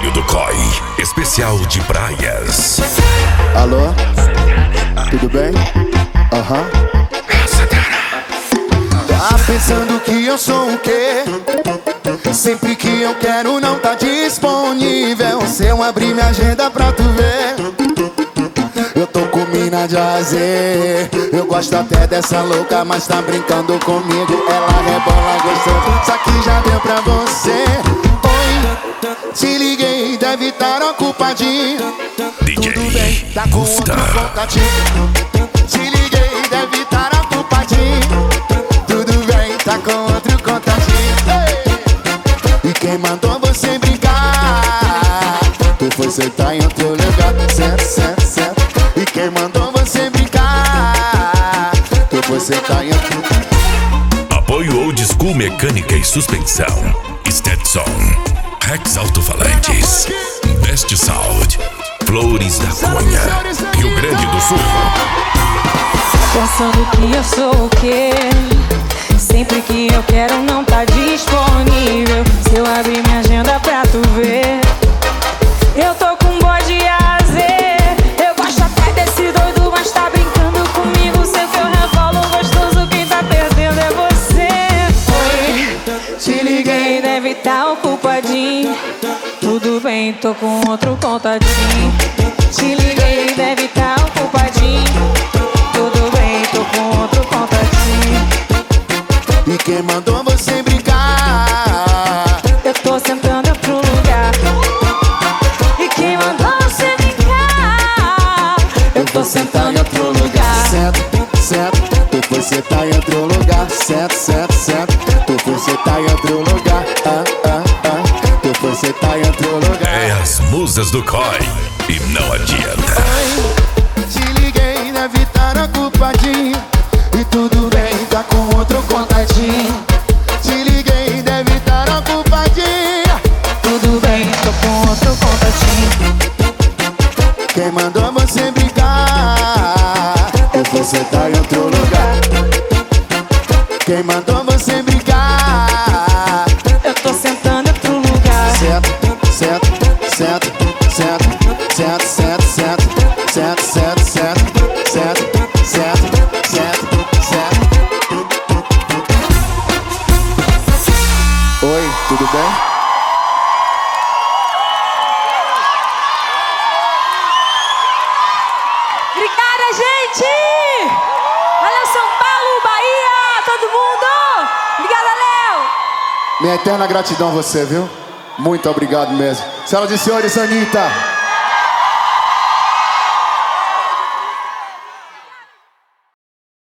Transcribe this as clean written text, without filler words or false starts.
Velho do COI, especial de praias. Alô? Tudo bem? Aham. Tá pensando que eu sou o quê? Sempre que eu quero não tá disponível. Se eu abrir minha agenda pra tu ver, eu tô com mina de azer. Eu gosto até dessa louca, mas tá brincando comigo. Ela rebola gostoso, só que já deu pra você. Oi, te liguei, deve estar ocupadinho. DJ Tudo bem, tá com outro Gusta. contatinho. Te liguei, deve estar ocupadinho. Tudo bem, tá com outro contatinho. Ei! E quem mandou você brincar? Tu foi sentar em outro lugar. Certo, certo, certo. E quem mandou você brincar? Tu foi sentar em outro lugar. Apoio Old School Mecânica e Suspensão. Stetson, Rex Alto-Falantes, Best Sound, Flores da Cunha, Rio Grande do Sul. Pensando que eu sou o quê? Sempre que eu quero não tá disponível. Se eu abrir minha agenda pra tu ver, eu tô com bode azer. Eu gosto até desse doido, mas tá brincando comigo. Sei que eu revolo gostoso, quem tá perdendo é você. Oi, te liguei, deve tá ocupadinho. Tudo bem, tô com outro contatinho. Te liguei, deve tá ocupadinho. Tudo bem, tô com outro contatinho. E quem mandou você brincar? Eu tô sentando em outro lugar. E quem mandou você brincar? Eu tô sentando em outro lugar. Certo, certo. Tu foi sentar em outro lugar. Certo, certo, certo. Tu foi sentar em outro lugar. Tu foi sentar em outro lugar. É as musas do COI e não adianta. Oi, te liguei, deve estar ocupadinho. E tudo bem, tá com outro contatinho. Te liguei, deve estar ocupadinho. Tudo bem, tô com outro contatinho. Quem mandou você brincar? Eu vou sentar em outro lugar. Quem mandou você brincar? Eu tô sentando em outro lugar. Certo, certo, certo, certo, certo, certo, certo, certo, certo, certo, certo, certo, certo, certo. Oi, tudo bem? Obrigada, gente! Valeu, São Paulo, Bahia, todo mundo! Obrigada, Léo! Minha eterna gratidão a você, viu? Muito obrigado mesmo. Senhoras e senhores, Anitta.